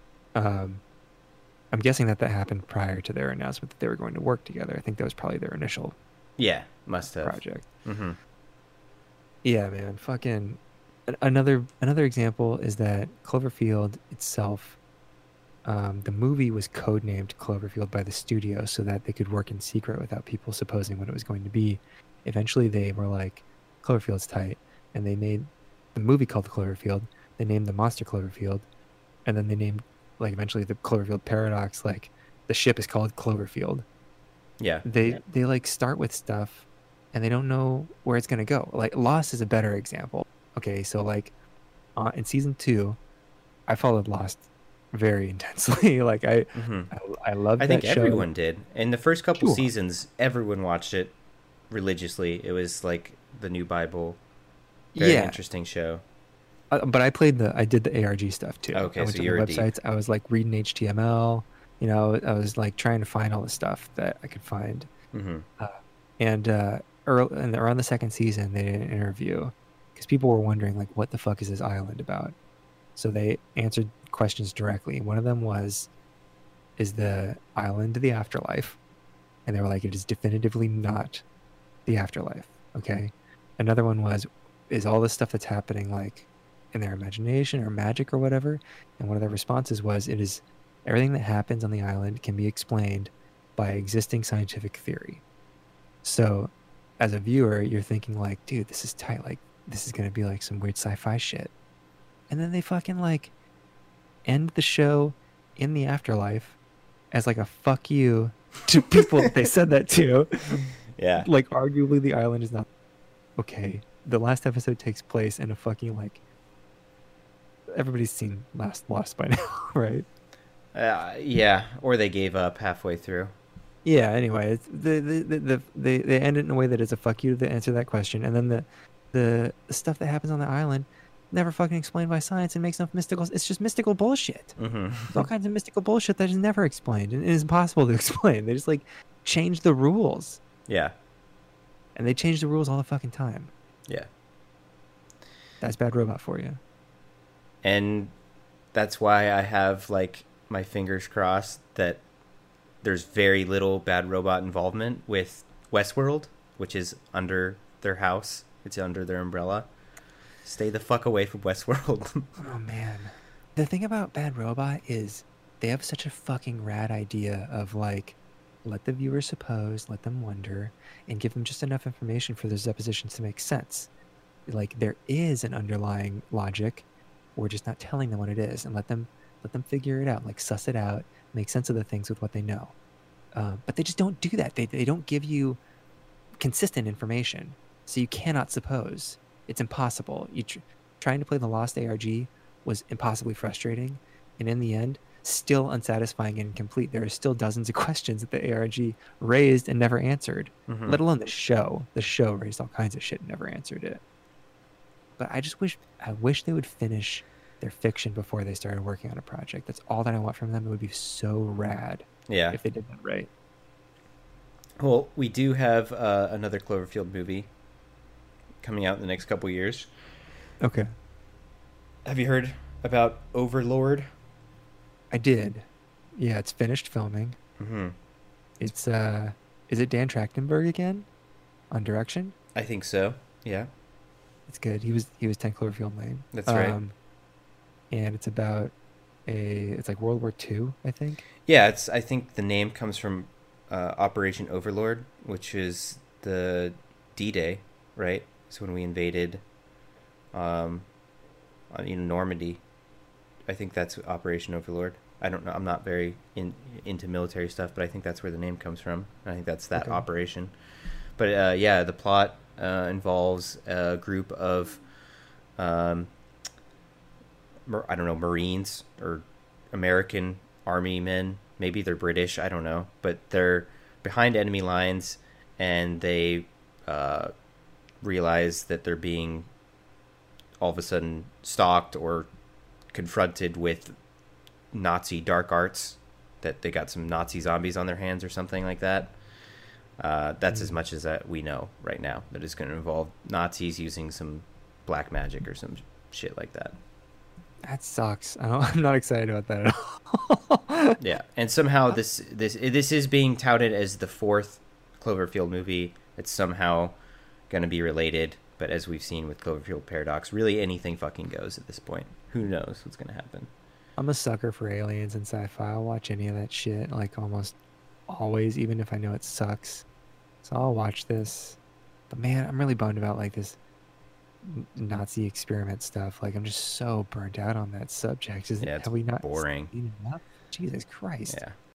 Um, I'm guessing that that happened prior to their announcement that they were going to work together. I think that was probably their initial Yeah, must have. project. hmm Yeah, man. Fucking a- another another example is that Cloverfield itself, um, the movie was codenamed Cloverfield by the studio so that they could work in secret without people supposing what it was going to be. Eventually, they were like, Cloverfield's tight, and they made the movie called Cloverfield. They named the monster Cloverfield, and then they named like eventually the Cloverfield paradox. Like the ship is called Cloverfield. Yeah. They they like start with stuff and they don't know where it's going to go. Like Lost is a better example. Okay, so like uh, in season two, I followed Lost very intensely. like I, hmm I, I loved I that think show. everyone did. In the first couple Sure. seasons, everyone watched it religiously. It was like the new Bible. Very Yeah, interesting show. uh, but I played the, I did the A R G stuff too. Okay, I went so to the you're deep. websites. I was like reading H T M L. You know, I was like trying to find all the stuff that I could find. hmm Uh, and uh, early, and around the second season, they did an interview because people were wondering like, what the fuck is this island about? So they answered questions directly. One of them was, "Is the island the afterlife?" And they were like, "It is definitively not the afterlife." Okay. Another one was, "Is all this stuff that's happening like in their imagination or magic or whatever?" And one of their responses was, "It is everything that happens on the island can be explained by existing scientific theory." So, as a viewer, you're thinking like, "Dude, this is tight. Like, this is gonna be like some weird sci-fi shit." And then they fucking like end the show in the afterlife as like a fuck you to people that they said that to. Yeah. Like, arguably, the island is not okay. The last episode takes place in a fucking like. Everybody's seen Last Lost by now, right? Uh, yeah. Or they gave up halfway through. Yeah. Anyway, it's the, the, the, the they they end it in a way that is a fuck you to answer that question, and then the the, the stuff that happens on the island never fucking explained by science and makes no mystical. It's just mystical bullshit. hmm There's all kinds of mystical bullshit that is never explained and it is impossible to explain. They just like change the rules, Yeah. and they change the rules all the fucking time. Yeah. That's Bad Robot for you. And that's why I have like my fingers crossed that there's very little Bad Robot involvement with Westworld, which is under their house. It's under their umbrella. Stay the fuck away from Westworld. Oh man, the thing about Bad Robot is they have such a fucking rad idea of like, let the viewer suppose, let them wonder, and give them just enough information for those suppositions to make sense. Like there is an underlying logic, we're just not telling them what it is, and let them let them figure it out, like suss it out, make sense of the things with what they know. Um, but they just don't do that. They they don't give you consistent information, so you cannot suppose. It's impossible. You tr- trying to play the Lost A R G was impossibly frustrating, and in the end, still unsatisfying and incomplete. There are still dozens of questions that the A R G raised and never answered, Mm-hmm. let alone the show. The show raised all kinds of shit and never answered it. But I just wish I wish they would finish their fiction before they started working on a project. That's all that I want from them. It would be so rad Yeah. if they did that right. Well, we do have uh, another Cloverfield movie coming out in the next couple years. Okay. Have you heard about Overlord? I did. Yeah, it's finished filming. Mm-hmm. It's uh is it Dan Trachtenberg again on direction? I think so. Yeah. It's good. He was he was ten Cloverfield Lane. That's right. Um, and it's about a it's like World War Two, I think. Yeah, it's. I think the name comes from uh, Operation Overlord, which is the D-Day, right? So when we invaded, um, on, you know, Normandy, I think that's Operation Overlord. I don't know. I'm not very in, into military stuff, but I think that's where the name comes from. I think that's that Okay. operation. But uh, yeah, the plot uh, involves a group of, um, mar- I don't know, Marines or American Army men. Maybe they're British. I don't know, but they're behind enemy lines, and they uh, realize that they're being all of a sudden stalked or confronted with Nazi dark arts, that they got some Nazi zombies on their hands or something like that. Uh, that's Mm. as much as that we know right now. That it's going to involve Nazis using some black magic or some shit like that. That sucks. I don't, I'm not excited about that at all. Yeah, and somehow this this this is being touted as the fourth Cloverfield movie. It's somehow going to be related, but as we've seen with Cloverfield Paradox, really anything fucking goes at this point. Who knows what's going to happen? I'm a sucker for aliens and sci-fi. I'll watch any of that shit, like almost always, even if I know it sucks. So I'll watch this. But man, I'm really bummed about like this N- Nazi experiment stuff. Like I'm just so burnt out on that subject. Is Yeah, it's have we not boring. seen enough? Jesus Christ. Yeah,